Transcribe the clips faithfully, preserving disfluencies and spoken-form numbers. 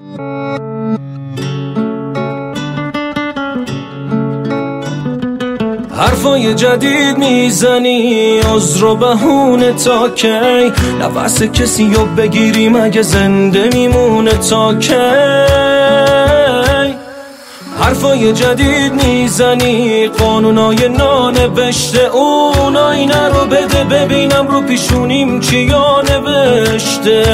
حرفای جدید میزنی عذر و بهونه تا کی؟ نفس کسی رو بگیری مگه زنده میمونه تا کی؟ حرفای جدید میزنی قانونای نانوشته اون آینه رو بده ببینم رو پیشونیم چیا نوشته.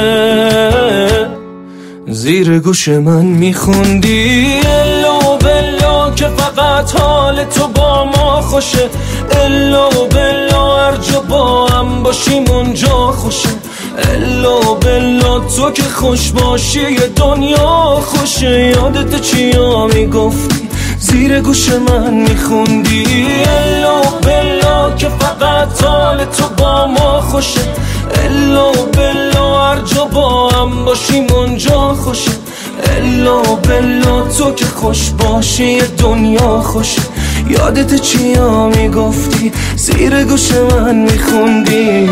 زیر گوش من میخوندی الا بلا که فقط حال تو با ما خوشه، الا بلا هر جا با هم باشیم اونجا خوشه، الا بلا تو که خوش باشی دنیا خوشه. یادت چیا میگفتی زیر گوش من میخوندی الا بلا که فقط حال تو با ما خوشه، الا بلا هر جا با هم باشیم اونجا خوشه، الا بلا تو که خوش باشی دنیا خوشه. یادت چیا میگفتی زیر گوش من میخوندی؟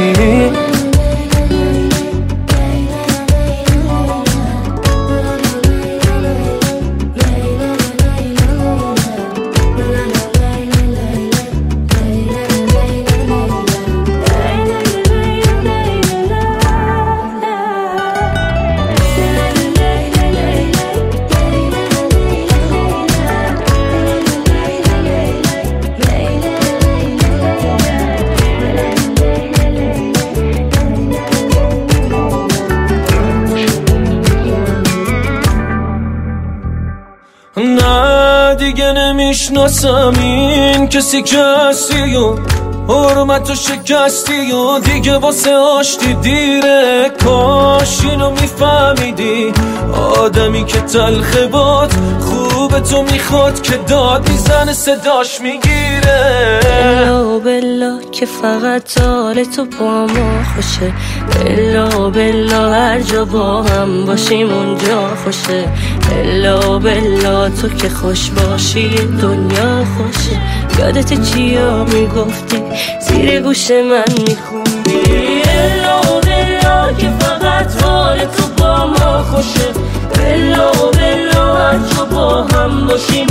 نه دیگه نمیشناسم این کسی که هستی و حرمت و شکستی و دیگه واسه آشتی دیره. کاش اینو میفهمیدی آدمی که تلخه باد خوب تو میخواد که داد میزنه صداش میگیره. الا بلا که فقط حال تو با ما خوشه، الا بلا هر جا با هم باشیم اونجا خوشه، الا بلا تو که خوش باشی دنیا خوشه. یادت چیا میگفتی زیر گوش من میخوندی الا بلا که فقط حال تو با ما خوشه، الا بلا هر جا با هم باشیم